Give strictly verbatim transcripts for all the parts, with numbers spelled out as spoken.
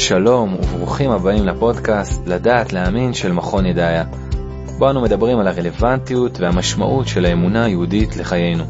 שלום וברוכים הבאים לפודקאסט לדעת להאמין של מכון ידעיה. בו אנו מדברים על הרלוונטיות והמשמעות של האמונה היהודית לחיינו.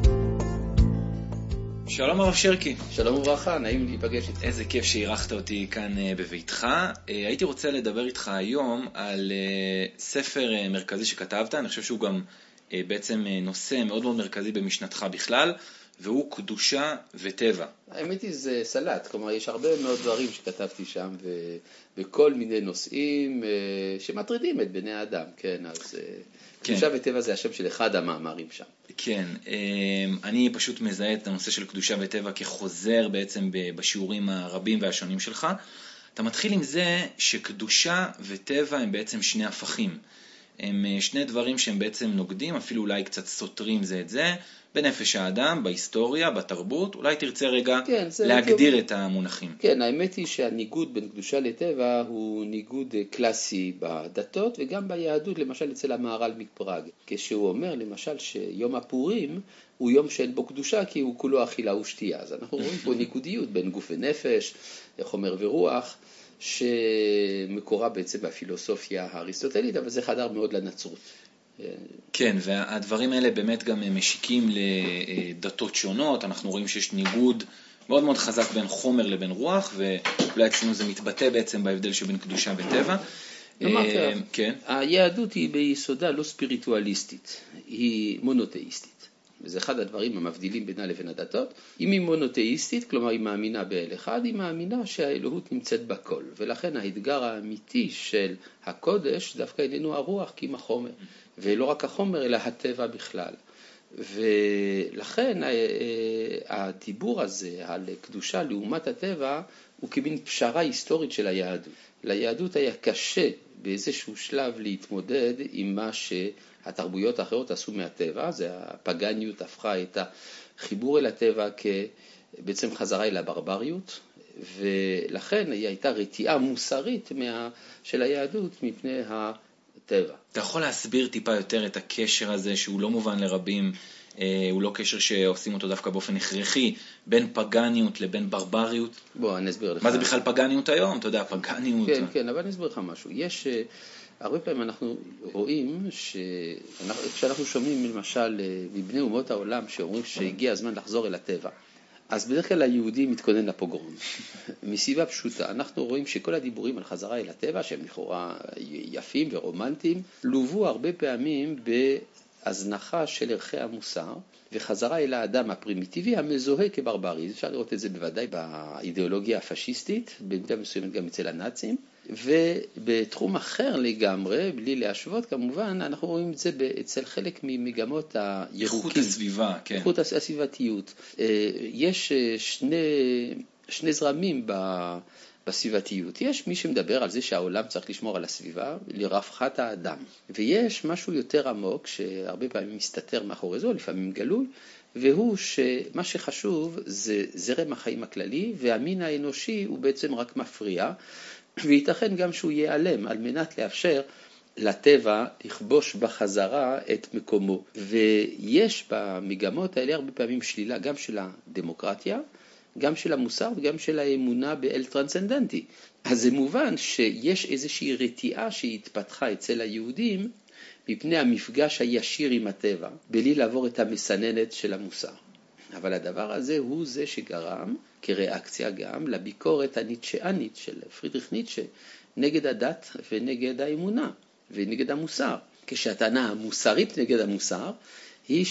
שלום הרב שרקי. שלום וברכה, נעים להיפגש איתך. איזה כיף שאירחת אותי כאן בביתך. הייתי רוצה לדבר איתך היום על ספר מרכזי שכתבת, אני חושב שהוא גם בעצם נושא מאוד מאוד מרכזי במשנתך בכלל, והוא קדושה וטבע. האמת היא זה סלט, כלומר יש הרבה מאוד דברים שכתבתי שם וכל מיני נושאים שמטרידים את בני האדם, כן, אז כן. קדושה וטבע זה השם של אחד המאמרים שם. כן, אני פשוט מזהה את הנושא של קדושה וטבע כחוזר בעצם בשיעורים הרבים והשונים שלך. אתה מתחיל עם זה שקדושה וטבע הם בעצם שני הפכים. הם שני דברים שהם בעצם נוגדים, אפילו אולי קצת סותרים זה את זה, בנפש האדם, בהיסטוריה, בתרבות. אולי תרצה רגע כן, להגדיר את המונחים. כן, האמת היא שהניגוד בין קדושה לטבע הוא ניגוד קלאסי בדתות וגם ביהדות, למשל אצל המהר"ל מפראג. כשהוא אומר למשל שיום הפורים הוא יום שאין בו קדושה כי הוא כולו אכילה ושתייה. אז אנחנו רואים פה ניגודיות בין גוף ונפש, חומר ורוח, שמקורה בעצם בפילוסופיה האריסטוטלית, אבל זה חדר מאוד לנצרות. כן, והדברים האלה באמת גם משיקים לדתות שונות. אנחנו רואים שיש ניגוד מאוד מאוד חזק בין חומר לבין רוח, ואולי אצלנו זה מתבטא בעצם בהבדל שבין קדושה וטבע. כן. היהדות היא ביסודה לא ספיריטואליסטית, היא מונותאיסטית. וזה אחד הדברים המבדילים בינה לבין הדתות. אם היא מונותאיסטית, כלומר היא מאמינה באל אחד, היא מאמינה שהאלוהות נמצאת בכל. ולכן האתגר האמיתי של הקודש דווקא איננו הרוח, כי אם החומר. ולא רק החומר, אלא הטבע בכלל. ולכן הדיבור הזה על קדושה לעומת הטבע הוא כמין פשרה היסטורית של היהדות. ליהדות היה קשה באיזשהו שלב להתמודד עם מה שהתרבויות האחרות עשו מהטבע, זה הפגניות הפכה את החיבור אל הטבע כבעצם חזרה אל הברבריות, ולכן היא הייתה רתיעה מוסרית מה, של היהדות מפני הטבע. אתה יכול להסביר טיפה יותר את הקשר הזה שהוא לא מובן לרבים, הוא לא קשר שעושים אותו דווקא באופן הכרחי, בין פגניות לבין ברבריות? בוא, אני אסביר לך. מה זה בכלל פגניות היום? אתה יודע, פגניות. כן, כן, אבל אני אסביר לך משהו. יש, הרבה פעמים אנחנו רואים שכשאנחנו שומעים למשל מבני אומות העולם שאומרים שהגיע הזמן לחזור אל הטבע, אז בדרך כלל היהודי מתכונן לפוגרום. מסיבה פשוטה, אנחנו רואים שכל הדיבורים על חזרה אל הטבע, שהם לכאורה יפים ורומנטיים, לובו הרבה פעמים בהזנחה של ערכי המוסר, וחזרה אל האדם הפרימיטיבי המזוהה כברברי. אפשר לראות את זה בוודאי באידיאולוגיה הפשיסטית, במידה מסוימת גם אצל הנאצים, ובתחום אחר לגמרי, בלי להשוות כמובן, אנחנו רואים את זה אצל חלק ממגמות הירוקים. איכות הסביבה, כן. איכות הסביבתיות. יש שני, שני זרמים בסביבתיות. יש מי שמדבר על זה שהעולם צריך לשמור על הסביבה לרווחת האדם. ויש משהו יותר עמוק שהרבה פעמים מסתתר מאחורי זו, לפעמים גלוי, והוא שמה שחשוב זה זרם החיים הכללי, והמין האנושי הוא בעצם רק מפריע, וייתכן גם שהוא ייעלם על מנת לאפשר לטבע לכבוש בחזרה את מקומו. ויש במגמות האלה הרבה פעמים שלילה גם של הדמוקרטיה, גם של המוסר וגם של האמונה באל טרנסצנדנטי. אז זה מובן שיש איזושהי רתיעה שהתפתחה אצל היהודים מפני המפגש הישיר עם הטבע, בלי לעבור את המסננת של המוסר. אבל הדבר הזה הוא זה שגרם כריאקציה גם לביקורת הניטשאנית של פרידריך ניטשה נגד הדת ונגד האמונה ונגד המוסר. כשהטענה המוסרית נגד המוסר היא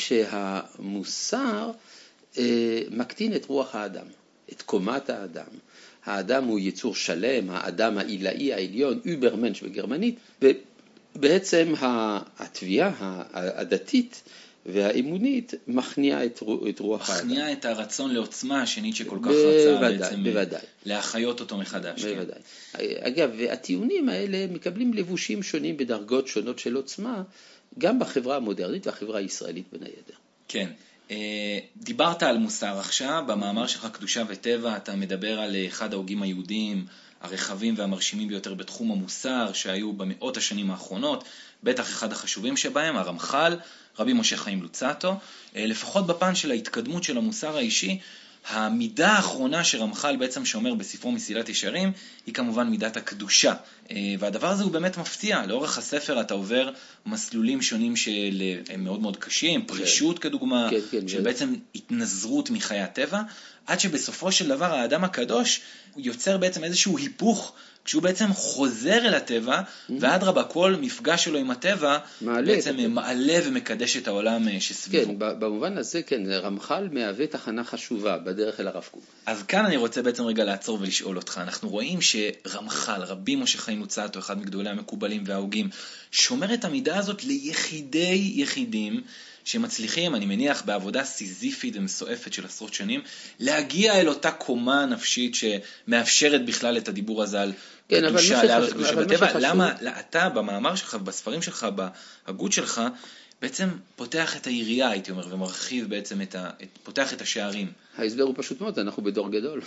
שהמוסר אה, מקטין את רוח האדם, את קומת האדם. האדם הוא יצור שלם, האדם העילאי העליון, אוברמנש בגרמנית, ובעצם התביעה הדתית והאמונית מכניעה את, את רוח האדם. מכניעה את הרצון לעוצמה השנית שכל כך רצה בוודאי, בעצם בוודאי. להחיות אותו מחדש. בוודאי. כן. אגב, הטיעונים האלה מקבלים לבושים שונים בדרגות שונות של עוצמה, גם בחברה המודרנית והחברה הישראלית בין היתר. כן. דיברת על מוסר עכשיו, במאמר שלך קדושה וטבע אתה מדבר על אחד ההוגים היהודים הרחבים והמרשימים ביותר בתחום המוסר שהיו במאות השנים האחרונות, בטח אחד החשובים שבהם, הרמח"ל, רבי משה חיים לוצאטו. לפחות בפן של ההתקדמות של המוסר האישי, המידה האחרונה שרמח"ל בעצם שאומר בספרו מסילת ישרים, היא כמובן מידת הקדושה. והדבר הזה הוא באמת מפתיע. לאורך הספר אתה עובר מסלולים שונים שהם מאוד מאוד קשים, פרישות כדוגמה, כן, כן, של בעצם התנזרות מחיי הטבע, עד שבסופו של דבר האדם הקדוש הוא יוצר בעצם איזשהו היפוך, כשהוא בעצם חוזר אל הטבע, ועד רבה כל מפגש שלו עם הטבע, בעצם מעלה ומקדש את העולם שסביבו. כן, במובן הזה, כן, רמח"ל מהווה תחנה חשובה בדרך אל הרב קוק. אז כאן אני רוצה בעצם רגע לעצור ולשאול אותך. אנחנו רואים שרמח"ל, רבי משה חיים לוצאטו, אחד מגדולי המקובלים וההוגים, שומר את המידה הזאת ליחידי יחידים, שמצליחים, אני מניח, בעבודה סיזיפית ומסועפת של עשרות שנים, להגיע אל אותה קומה נפשית שמאפשרת בכלל את הדיבור הזה על כן, קדושה, לערך קדושה בטבע. שחשוב... למה אתה במאמר שלך, בספרים שלך, בהגות שלך, בעצם פותח את היריעה, הייתי אומר, ומרחיב בעצם את ה... פותח את השערים. ההסבר הוא פשוט מאוד, אנחנו בדור גדול.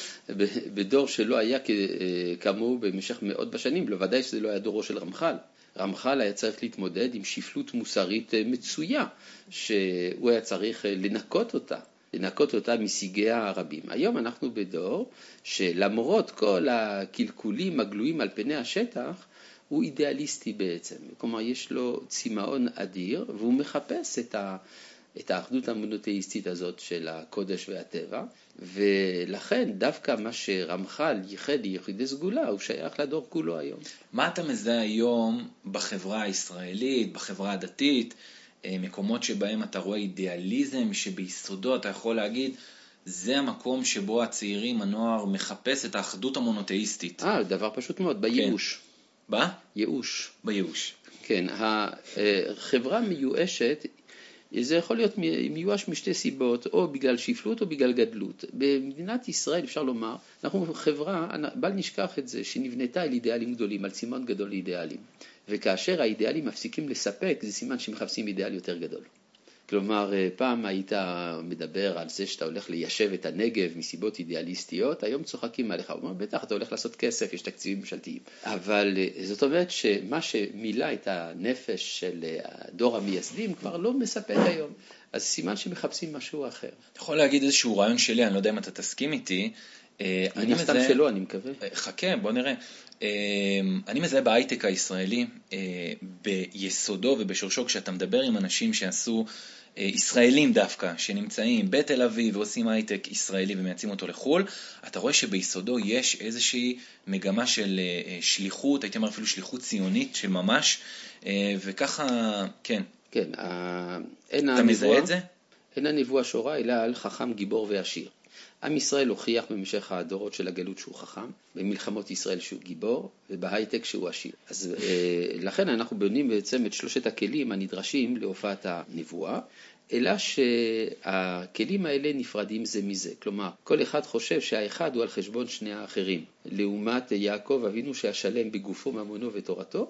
בדור שלא היה כמוהו במשך מאות בשנים, בוודאי שזה לא היה דורו של רמח"ל. רמח"ל היה צריך להתמודד עם שפלות מוסרית מצויה, שהוא היה צריך לנקות אותה, לנקות אותה משיגיה הרבים. היום אנחנו בדור שלמרות כל הקלקולים הגלויים על פני השטח, הוא אידיאליסטי בעצם. כלומר, יש לו צמאון אדיר, והוא מחפש את ה... את האחדות המונותאיסטית הזאת של הקודש והטבע, ולכן דווקא מה שרמח"ל ייחד ליחידי סגולה, הוא שייך לדור כולו היום. מה אתה מזהה היום בחברה הישראלית, בחברה הדתית, מקומות שבהם אתה רואה אידיאליזם, שביסודו אתה יכול להגיד, זה המקום שבו הצעירים, הנוער, מחפש את האחדות המונותאיסטית? אה, דבר פשוט מאוד, בייאוש. כן. בה? ייאוש. בייאוש. כן, החברה מיואשת, זה יכול להיות מיואש משתי סיבות, או בגלל שפלות או בגלל גדלות. במדינת ישראל אפשר לומר, אנחנו חברה, בל נשכח את זה, שנבנתה על אידיאלים גדולים, על סימן גדול לאידיאלים. וכאשר האידיאלים מפסיקים לספק, זה סימן שמחפשים אידיאל יותר גדול. כלומר, פעם היית מדבר על זה שאתה הולך ליישב את הנגב מסיבות אידיאליסטיות, היום צוחקים עליך, הוא אומר, בטח, אתה הולך לעשות כסף, יש תקציבים ממשלתיים. אבל זאת אומרת שמה שמילא את הנפש של הדור המייסדים כבר לא מספק היום. אז סימן שמחפשים משהו אחר. אתה יכול להגיד איזשהו רעיון שלי, אני לא יודע אם אתה תסכים איתי. אני מסתם שלא, אני מקווה. חכה, בוא נראה. אני מזהה בהייטק הישראלי, ביסודו ובשורשו, כשאתה מדבר עם אנשים שעשו, ישראלים דווקא, שנמצאים בתל אביב ועושים הייטק ישראלי ומייצאים אותו לחול, אתה רואה שביסודו יש איזושהי מגמה של שליחות, הייתי אומר אפילו שליחות ציונית של ממש, וככה, כן. כן, אתה מזהה את זה? אין הנבואה שורה, אלא על חכם, גיבור ועשיר. עם ישראל הוכיח במשך הדורות של הגלות שהוא חכם, במלחמות ישראל שהוא גיבור, ובהייטק שהוא עשיר. אז לכן אנחנו בונים בעצם את שלושת הכלים הנדרשים להופעת הנבואה, אלא שהכלים האלה נפרדים זה מזה. כלומר, כל אחד חושב שהאחד הוא על חשבון שני האחרים. לעומת יעקב אבינו שהשלם בגופו ממונו ותורתו,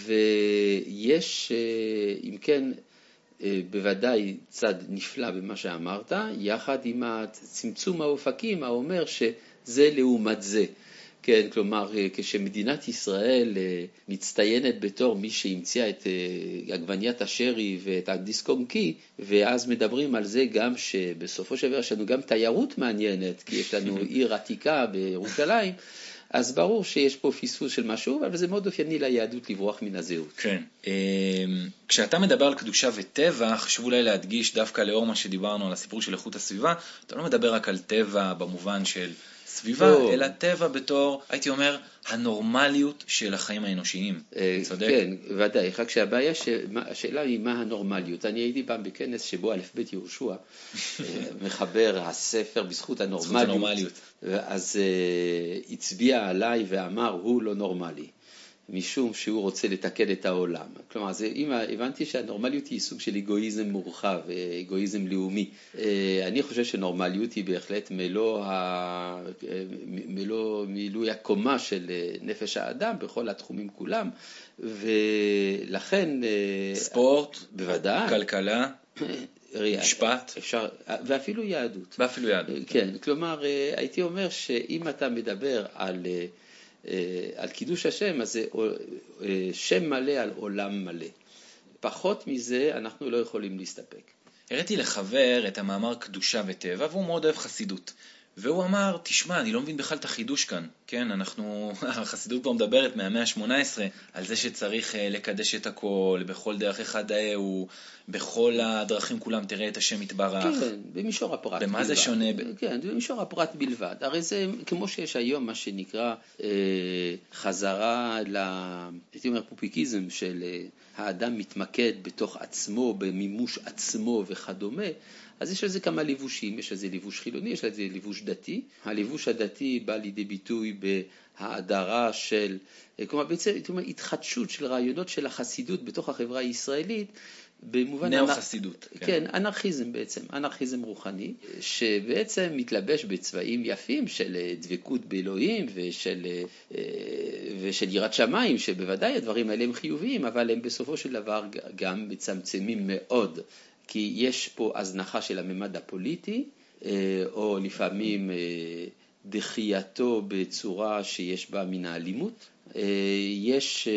ויש, אם כן, בוודאי צד נפלא במה שאמרת, יחד עם צמצום האופקים האומר שזה לעומת זה. כן, כלומר, כשמדינת ישראל מצטיינת בתור מי שהמציאה את עגבניית השרי ואת הדיסק-און-קי, ואז מדברים על זה גם שבסופו של דבר יש לנו גם תיירות מעניינת, כי יש לנו עיר עתיקה בירושלים, אז ברור שיש פה פיספוס של משהו, אבל זה מאוד אופייני ליהדות לברוח מן הזהות. כן. כשאתה מדבר על קדושה וטבע, חשוב אולי להדגיש דווקא לאור מה שדיברנו על הסיפור של איכות הסביבה, אתה לא מדבר רק על טבע במובן של סביבה, לא. אלא טבע בתור, הייתי אומר, הנורמליות של החיים האנושיים. צודק? כן, ודאי. רק שהבעיה, השאלה היא מה הנורמליות. אני הייתי פעם בכנס שבו א' ב' יהושע, מחבר הספר בזכות הנורמליות. בזכות הנורמליות. אז הצביע עליי ואמר, הוא לא נורמלי. משום שהוא רוצה לתקן את העולם. כלומר, זה, אם הבנתי שהנורמליות היא סוג של אגואיזם מורחב, אגואיזם לאומי. אני חושב שנורמליות היא בהחלט מלוא, ה... מלוא מילוי הקומה של נפש האדם בכל התחומים כולם, ולכן... ספורט, בוודאי. כלכלה. משפט. אפשר, ואפילו יהדות. ואפילו יהדות. כן, כלומר, הייתי אומר שאם אתה מדבר על... על קידוש השם, אז זה שם מלא על עולם מלא. פחות מזה אנחנו לא יכולים להסתפק. הראיתי לחבר את המאמר קדושה וטבע, והוא מאוד אוהב חסידות. והוא אמר, תשמע, אני לא מבין בכלל את החידוש כאן, כן? אנחנו, החסידות פה מדברת מהמאה ה-שמונה עשרה, על זה שצריך לקדש את הכל, בכל דרך אחד הוא, בכל הדרכים כולם תראה את השם יתברך. כן, במישור הפרט בלבד. במה זה שונה? כן, במישור הפרט בלבד. הרי זה כמו שיש היום מה שנקרא אה, חזרה, ל... הייתי אומר פופיקיזם של אה, האדם מתמקד בתוך עצמו, במימוש עצמו וכדומה. אז יש לזה כמה ליבושים, יש לזה ליבוש חילוני, יש לזה ליבוש דתי. הליבוש הדתי בא לידי ביטוי בהאדרה של, כלומר בעצם התחדשות של רעיונות של החסידות בתוך החברה הישראלית, במובן נאו-חסידות. כן, כן, אנרכיזם בעצם, אנרכיזם רוחני, שבעצם מתלבש בצבעים יפים של דבקות באלוהים ושל, ושל יראת שמיים, שבוודאי הדברים האלה הם חיוביים, אבל הם בסופו של דבר גם מצמצמים מאוד. כי יש פה הזנחה של הממד הפוליטי, או לפעמים דחייתו בצורה שיש בה מן האלימות. יש,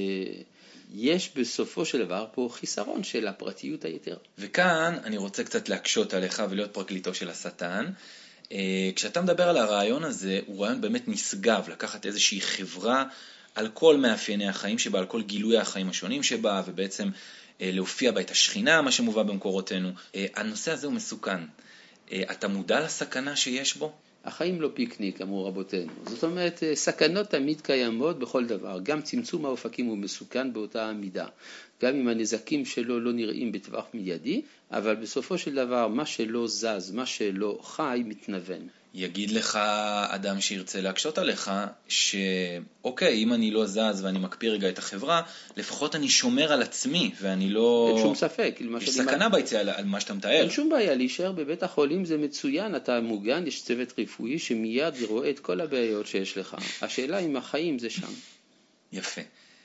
יש בסופו של דבר פה חיסרון של הפרטיות היתר. וכאן אני רוצה קצת להקשות עליך ולהיות פרקליטו של השטן. כשאתה מדבר על הרעיון הזה, הוא רעיון באמת נשגב, לקחת איזושהי חברה על כל מאפייני החיים שבה, על כל גילוי החיים השונים שבה, ובעצם להופיע בה את השכינה, מה שמובא במקורותינו. הנושא הזה הוא מסוכן. אתה מודע לסכנה שיש בו? החיים לא פיקניק, אמרו רבותינו. זאת אומרת, סכנות תמיד קיימות בכל דבר. גם צמצום האופקים הוא מסוכן באותה מידה. גם אם הנזקים שלו לא נראים בטווח מיידי, אבל בסופו של דבר, מה שלא זז, מה שלא חי, מתנוון. יגיד לך אדם שירצה להקשות עליך, שאוקיי, אם אני לא זז ואני מקפיא רגע את החברה, לפחות אני שומר על עצמי, ואני לא... אין שום ספק. יש סכנה ביציאה על מה שאתה מתאר. אין שום בעיה, להישאר בבית החולים זה מצוין, אתה מוגן, יש צוות רפואי שמיד רואה את כל הבעיות שיש לך. השאלה אם החיים זה שם. יפה.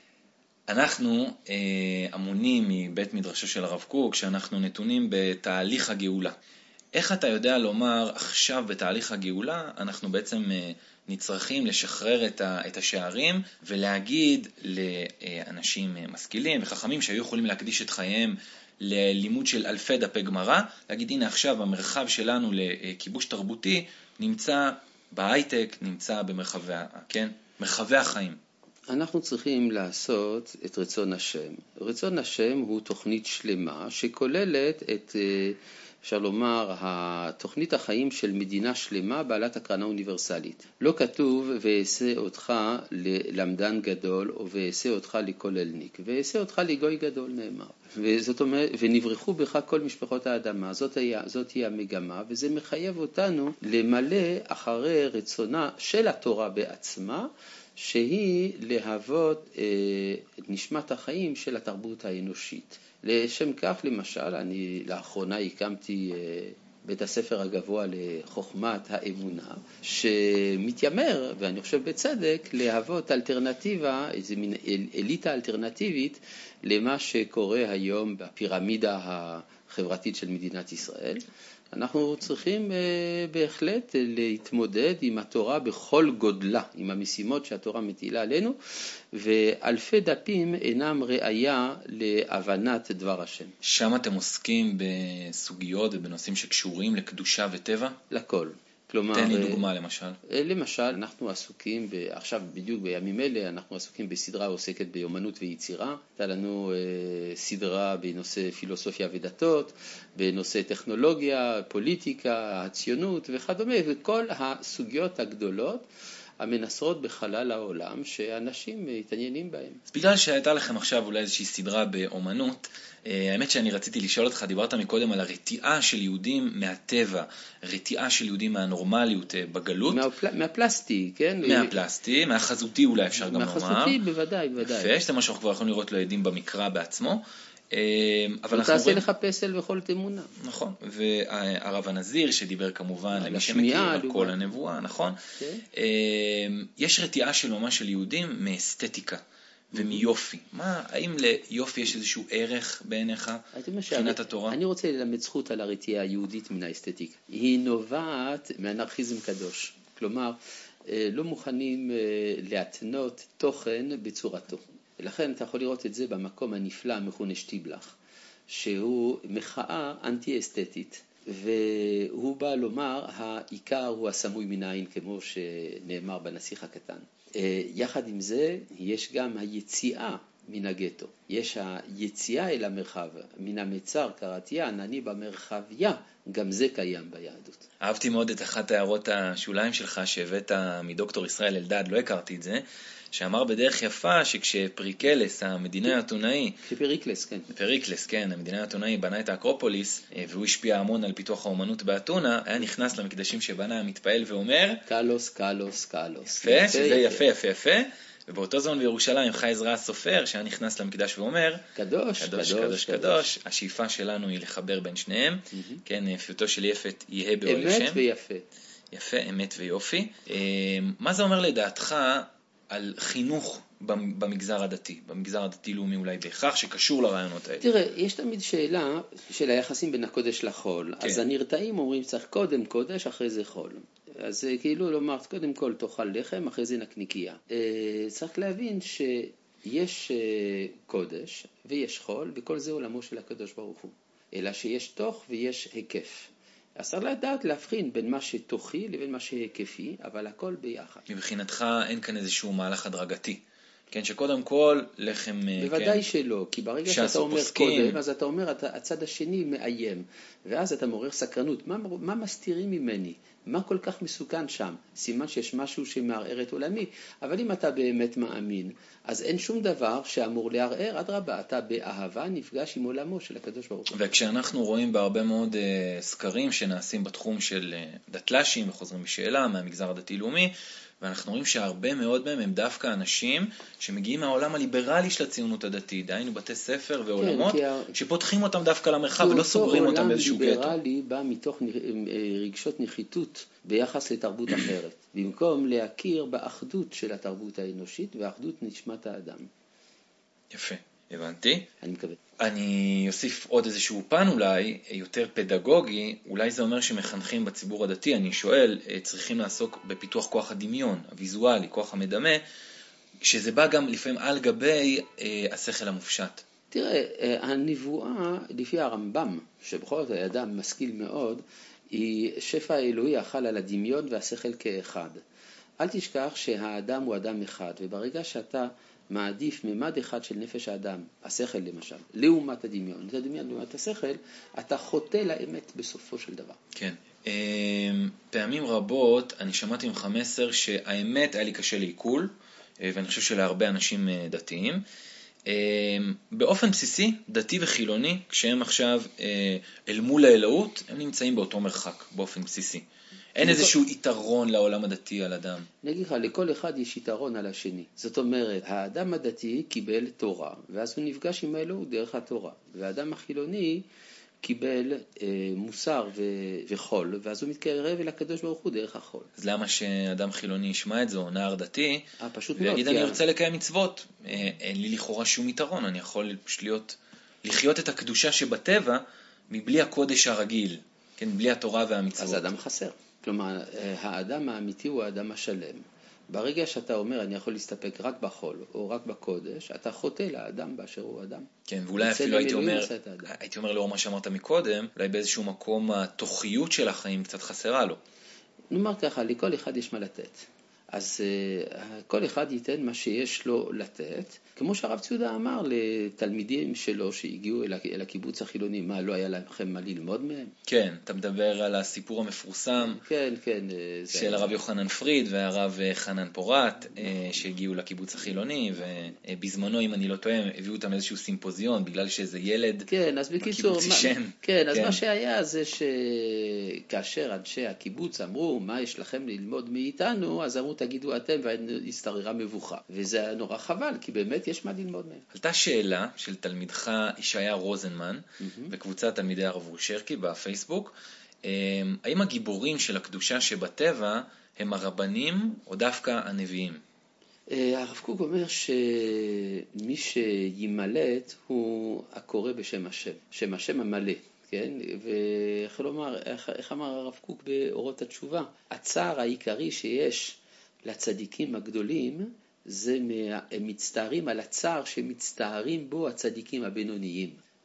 אנחנו אה, אמונים מבית מדרשו של הרב קוק, שאנחנו נתונים בתהליך הגאולה. איך אתה יודע לומר עכשיו בתהליך הגאולה, אנחנו בעצם נצרכים לשחרר את השערים ולהגיד לאנשים משכילים וחכמים שהיו יכולים להקדיש את חייהם ללימוד של אלפי דפי גמרא, להגיד הנה עכשיו המרחב שלנו לכיבוש תרבותי נמצא בהייטק, נמצא במרחבי, כן? מרחבי החיים. אנחנו צריכים לעשות את רצון השם. רצון השם הוא תוכנית שלמה שכוללת את... אפשר לומר, התוכנית החיים של מדינה שלמה בעלת הקרנה אוניברסלית. לא כתוב ועשה אותך ללמדן גדול או ועשה אותך לכוללניק, ועשה אותך לגוי גדול נאמר. וזאת אומרת, ונברחו בך כל משפחות האדמה, זאת היא, זאת היא המגמה, וזה מחייב אותנו למלא אחרי רצונה של התורה בעצמה, שהיא להוות אה, את נשמת החיים של התרבות האנושית. לשם כך, למשל, אני לאחרונה הקמתי בית הספר הגבוה לחוכמת האמונה, שמתיימר, ואני חושב בצדק, להוות אלטרנטיבה, איזו מין אליטה אלטרנטיבית למה שקורה היום בפירמידה החברתית של מדינת ישראל. אנחנו צריכים בהחלט להתמודד עם התורה בכל גודלה, עם המשימות שהתורה מטילה עלינו, ואלפי דפים אינם ראייה להבנת דבר השם. שם אתם עוסקים בסוגיות ובנושאים שקשורים לקדושה וטבע? לכל. כלומר, תן לי דוגמה למשל. למשל, אנחנו עסוקים, עכשיו בדיוק בימים אלה, אנחנו עסוקים בסדרה עוסקת באמנות ויצירה. הייתה לנו אה, סדרה בנושא פילוסופיה ודתות, בנושא טכנולוגיה, פוליטיקה, הציונות וכדומה, וכל הסוגיות הגדולות המנסרות בחלל העולם שאנשים מתעניינים בהם. אז בגלל שהייתה לכם עכשיו אולי איזושהי סדרה באמנות, האמת שאני רציתי לשאול אותך, דיברת מקודם על הרתיעה של יהודים מהטבע, רתיעה של יהודים מהנורמליות בגלות. מהפל... מהפלסטי, כן? מהפלסטי, מהחזותי אולי אפשר גם לומר. מהחזותי בוודאי, בוודאי. יפה, שזה מה שאנחנו כבר יכולים לראות לו עדים במקרא בעצמו. ותעשה לך פסל וכל תמונה. נכון, והרב הנזיר שדיבר כמובן למי שמכיר על כל הנבואה, נכון? יש רתיעה של ממש של יהודים מאסתטיקה ומיופי. מה, האם ליופי יש איזשהו ערך בעיניך מבחינת התורה? אני רוצה ללמד זכות על הרתיעה היהודית מן האסתטיקה. היא נובעת מאנרכיזם קדוש. כלומר, לא מוכנים להתנות תוכן בצורתו. ולכן אתה יכול לראות את זה במקום הנפלא המכונה שטיבלח. שהוא מחאה אנטי-אסתטית, והוא בא לומר, העיקר הוא הסמוי מן העין, כמו שנאמר בנסיך הקטן. יחד עם זה, יש גם היציאה מן הגטו. יש היציאה אל המרחב, מן המצר קראתיה, אני במרחביה, גם זה קיים ביהדות. אהבתי מאוד את אחת הערות השוליים שלך שהבאת מדוקטור ישראל אלדד, לא הכרתי את זה, שאמר בדרך יפה שכשפריקלס, המדינאי האתונאי, פריקלס, כן. פריקלס, כן, המדינאי האתונאי בנה את האקרופוליס, והוא השפיע המון על פיתוח האומנות באתונה, היה נכנס למקדשים שבנה, המתפעל ואומר, קלוס, קלוס, קלוס. יפה, שזה יפה, יפה, יפה. ובאותו זמן בירושלים חי עזרא הסופר שהיה נכנס למקדש ואומר קדוש, קדוש, קדוש, קדוש. השאיפה שלנו היא לחבר בין שניהם. כן, יפיותו של יפת יהיה באוהל השם. אמת ויפה. יפה, אמת ויופי. מה זה אומר לדעתך על חינוך במגזר הדתי, במגזר הדתי-לאומי אולי בהכרח שקשור לרעיונות האלה? תראה, יש תמיד שאלה של היחסים בין הקודש לחול. כן. אז הנרתעים אומרים צריך קודם קודש, אחרי זה חול. אז כאילו לומר, קודם כל תאכל לחם, אחרי זה נקניקייה. צריך להבין שיש קודש ויש חול, וכל זה עולמו של הקדוש ברוך הוא. אלא שיש תוך ויש היקף. אז צריך לדעת להבחין בין מה שתוכי לבין מה שהיקפי, אבל הכל ביחד. מבחינתך אין כאן איזשהו מהלך הדרגתי. כן, שקודם כל לחם, בוודאי כן, שלא, כי ברגע שאתה אומר פוסקים. קודם, אז אתה אומר, הצד השני מאיים, ואז אתה מעורר סקרנות. מה, מה מסתירים ממני? מה כל כך מסוכן שם? סימן שיש משהו שמערער את עולמי, אבל אם אתה באמת מאמין, אז אין שום דבר שאמור לערער, אדרבה, אתה באהבה נפגש עם עולמו של הקדוש ברוך הוא. וכשאנחנו רואים בהרבה מאוד uh, סקרים שנעשים בתחום של uh, דתל"שים וחוזרים בשאלה מהמגזר הדתי-לאומי, ואנחנו רואים שהרבה מאוד מהם הם דווקא אנשים שמגיעים מהעולם הליברלי של הציונות הדתית, דהיינו בתי ספר ועולמות, כן, שפותחים אותם דווקא למרחב ולא סוגרים אותם באיזשהו גטו. עולם ליברלי בא מתוך רגשות נחיתות ביחס לתרבות אחרת, במקום להכיר באחדות של התרבות האנושית ואחדות נשמת האדם. יפה, הבנתי. אני מקווה. אני אוסיף עוד איזשהו פן אולי, יותר פדגוגי, אולי זה אומר שמחנכים בציבור הדתי, אני שואל, צריכים לעסוק בפיתוח כוח הדמיון, הוויזואלי, כוח המדמה, שזה בא גם לפעמים על גבי אה, השכל המופשט. תראה, הנבואה, לפי הרמב"ם, שבכל זאת האדם משכיל מאוד, היא שפע האלוהי החל על הדמיון והשכל כאחד. אל תשכח שהאדם הוא אדם אחד, וברגע שאתה מעדיף ממד אחד של נפש האדם, השכל למשל, לעומת הדמיון, את הדמיון לעומת השכל, אתה חוטא לאמת בסופו של דבר. כן. פעמים רבות אני שמעתי ממך מסר שהאמת היה לי קשה לעיכול, ואני חושב שלהרבה אנשים דתיים. באופן בסיסי, דתי וחילוני, כשהם עכשיו אל מול האלוהות, הם נמצאים באותו מרחק, באופן בסיסי. אין איזשהו יתרון לעולם הדתי על אדם. נגיד לך, לכל אחד יש יתרון על השני. זאת אומרת, האדם הדתי קיבל תורה, ואז הוא נפגש עם האלוהות דרך התורה. והאדם החילוני קיבל אה, מוסר ו- וחול, ואז הוא מתקרב אל הקדוש ברוך הוא דרך החול. אז למה שאדם חילוני ישמע את זה, או נער דתי, 아, פשוט ויגיד מאוד, אני כי... רוצה לקיים מצוות? אה, אין לי לכאורה שום יתרון, אני יכול פשוט להיות, לחיות את הקדושה שבטבע, מבלי הקודש הרגיל, כן, בלי התורה והמצוות. אז האדם חסר. כלומר, האדם האמיתי הוא האדם השלם. ברגע שאתה אומר, אני יכול להסתפק רק בחול או רק בקודש, אתה חוטא לאדם באשר הוא אדם. כן, ואולי אפילו הייתי אומר, הייתי אומר לאור מה שאמרת מקודם, אולי באיזשהו מקום התוכיות של החיים קצת חסרה לו. נאמר ככה, לכל אחד יש מה לתת. אז uh, כל אחד ייתן מה שיש לו לתת, כמו שהרב ציודה אמר לתלמידים שלו שהגיעו אל, אל הקיבוץ החילוני, מה, לא היה לכם מה ללמוד מהם? כן, אתה מדבר על הסיפור המפורסם, כן, כן, של זה הרב זה. יוחנן פריד והרב חנן פורט, שהגיעו לקיבוץ החילוני, ובזמנו, אם אני לא טועה, הביאו אותם לאיזשהו סימפוזיון, בגלל שזה ילד כן, אז בקיצור, בקיבוץ ישן. מה, כן, אז כן. מה שהיה זה שכאשר אנשי הקיבוץ אמרו, מה יש לכם ללמוד מאיתנו, אז אמרו, תגידו אתם, והסתררה מבוכה. וזה היה נורא חבל, כי באמת יש מה ללמוד מהם. עלתה שאלה של תלמידך ישעיה רוזנמן, mm-hmm. בקבוצת תלמידי הרב אושרקי בפייסבוק, האם הגיבורים של הקדושה שבטבע הם הרבנים או דווקא הנביאים? הרב קוק אומר שמי שימלט הוא הקורא בשם השם, שם השם המלא. כן? ואיך לומר, איך, איך אמר הרב קוק באורות התשובה? הצער העיקרי שיש לצדיקים הגדולים, זה הם מצטערים על הצער שמצטערים בו הצדיקים הבינוניים.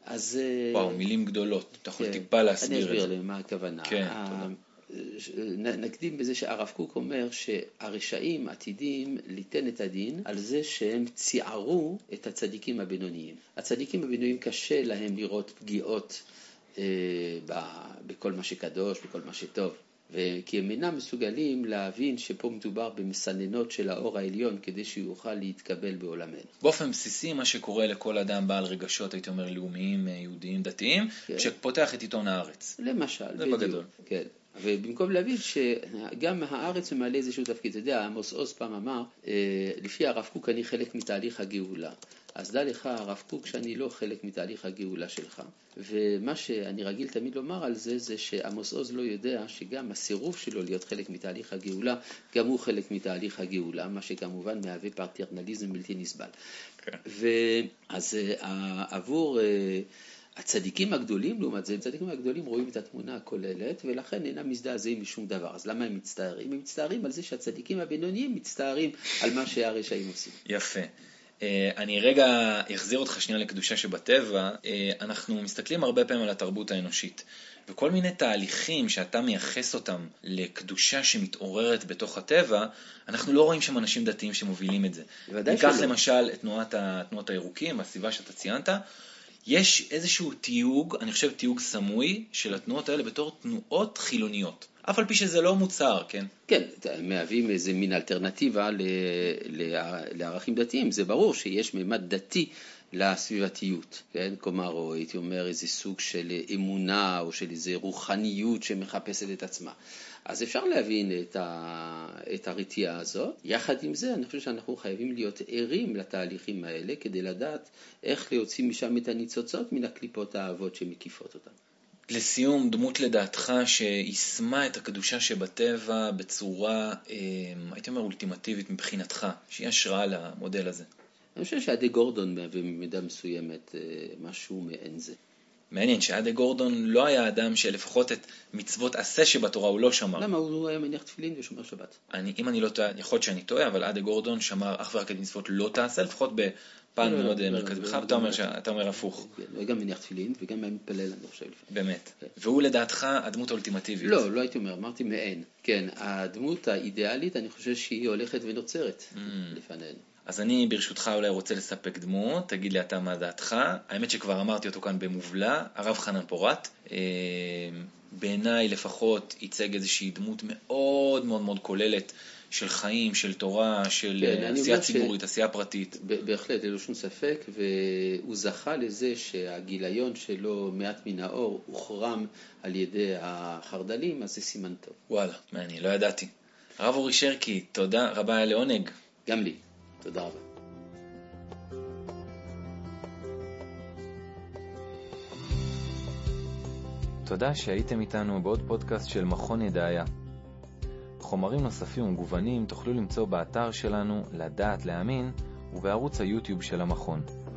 אז... וואו, מילים גדולות. אתה יכול כן, טיפה להסביר את זה. אני אסביר למה הכוונה. כן, תודה. נקדים בזה שהרב קוק אומר שהרשעים עתידים ליתן את הדין על זה שהם ציערו את הצדיקים הבינוניים. הצדיקים הבינוניים קשה להם לראות פגיעות אה, בכל מה שקדוש, בכל מה שטוב. כי הם אינם מסוגלים להבין שפה מדובר במסננות של האור העליון כדי שיוכל להתקבל בעולמנו. באופן בסיסי מה שקורה לכל אדם בעל רגשות, הייתי אומר לאומיים, יהודיים, דתיים, כן. שפותח את עיתון הארץ. למשל, זה בדיוק. בגדול. כן. ובמקום להבין שגם הארץ ממלא איזשהו תפקיד, אתה יודע, עמוס עוז פעם אמר, לפי הרב קוק אני חלק מתהליך הגאולה. אז דע לך הרב קוק שאני לא חלק מתהליך הגאולה שלך. ומה שאני רגיל תמיד לומר על זה, זה שעמוס עוז לא יודע שגם הסירוב שלו להיות חלק מתהליך הגאולה, גם הוא חלק מתהליך הגאולה, מה שכמובן מהווה פטרנליזם בלתי נסבל. Okay. ואז עבור... הצדיקים הגדולים, לעומת זה, הצדיקים הגדולים רואים את התמונה הכוללת, ולכן אינם מזדעזעים משום דבר. אז למה הם מצטערים? הם מצטערים על זה שהצדיקים הבינוניים מצטערים על מה שהרשעים עושים. יפה. אני רגע אחזיר אותך שנייה לקדושה שבטבע. אנחנו מסתכלים הרבה פעמים על התרבות האנושית, וכל מיני תהליכים שאתה מייחס אותם לקדושה שמתעוררת בתוך הטבע, אנחנו לא רואים שם אנשים דתיים שמובילים את זה. ניקח למשל את תנועת, תנועת הירוקים, הסביבה שאתה ציינת, יש איזשהו תיוג, אני חושב תיוג סמוי, של התנועות האלה בתור תנועות חילוניות. אף על פי שזה לא מוצר, כן? כן, מהווים איזה מין אלטרנטיבה לערכים דתיים. זה ברור שיש ממד דתי לסביבתיות, כן? כלומר, או הייתי אומר איזה סוג של אמונה או של איזה רוחניות שמחפשת את עצמה. אז אפשר להבין את, ה... את הרתיעה הזאת. יחד עם זה, אני חושב שאנחנו חייבים להיות ערים לתהליכים האלה, כדי לדעת איך להוציא משם את הניצוצות מן הקליפות האהבות שמקיפות אותן. לסיום, דמות לדעתך שישמה את הקדושה שבטבע בצורה, הייתי אומר, אולטימטיבית מבחינתך, שהיא השראה למודל הזה. אני חושב שעדי גורדון מהווה במידה מסוימת משהו מעין זה. מעניין שעדי גורדון לא היה אדם שלפחות את מצוות עשה שבתורה הוא לא שמר. למה? הוא היה מניח תפילין ושומר שבת. אני, אם אני לא טועה, יכול להיות שאני טועה, אבל עדי גורדון שמר אך ורק את מצוות לא תעשה, לפחות בפן מאוד מרכזי. בכלל אתה אומר הפוך. הוא גם מניח תפילין וגם היה מתפלל, אני חושב. באמת. והוא לדעתך הדמות האולטימטיבית. לא, לא הייתי אומר, אמרתי מעין. כן, הדמות האידיאלית אני חושב שהיא הולכת ונוצרת לפנינו. אז אני ברשותך אולי רוצה לספק דמות, תגיד לי אתה מה דעתך. האמת שכבר אמרתי אותו כאן במובלע, הרב חנן פורת. בעיניי לפחות ייצג איזושהי דמות מאוד מאוד מאוד כוללת של חיים, של תורה, של כן, עשייה ציבורית, ש... עשייה פרטית. בהחלט, אין לו שום ספק, והוא זכה לזה שהגיליון שלו מעט מן האור הוחרם על ידי החרדלים, אז זה סימן טוב. וואלה, מעניין, לא ידעתי. הרב אורי שרקי, תודה רבה לעונג. גם לי. תודה רבה. תודה שהייתם איתנו בעוד פודקאסט של מכון ידעיה. חומרים נוספים ומגוונים תוכלו למצוא באתר שלנו לדעת להאמין ובערוץ היוטיוב של המכון.